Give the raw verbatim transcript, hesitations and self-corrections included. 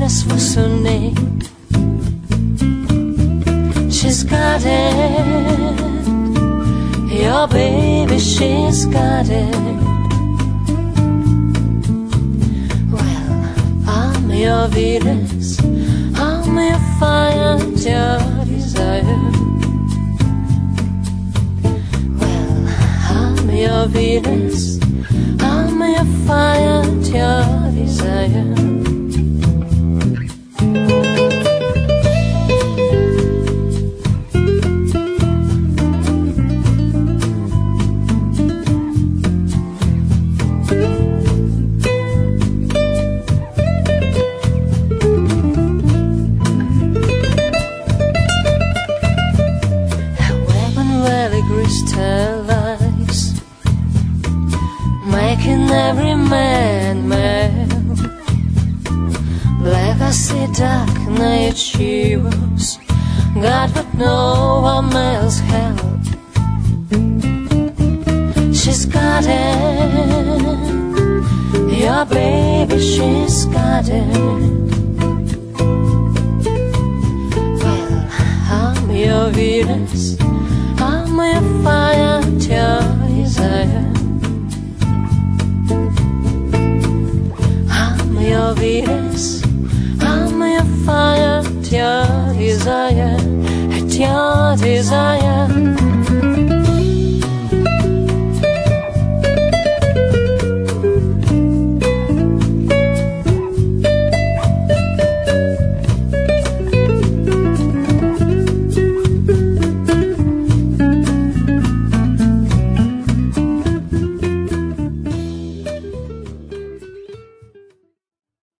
Venus was her name. She's got it, your baby, she's got it. Well, I'm your Venus, I'm your fire and your desire. Well, I'm your Venus, I'm your fire and your desire. Crystallize, making every man mad. Black I see dark night she was, God but no one else held. She's got it, your baby, she's got it. Well, I'm your Venus, I'm your fire and your desire. I'm your Venus, I'm your fire and your desire, and your desire.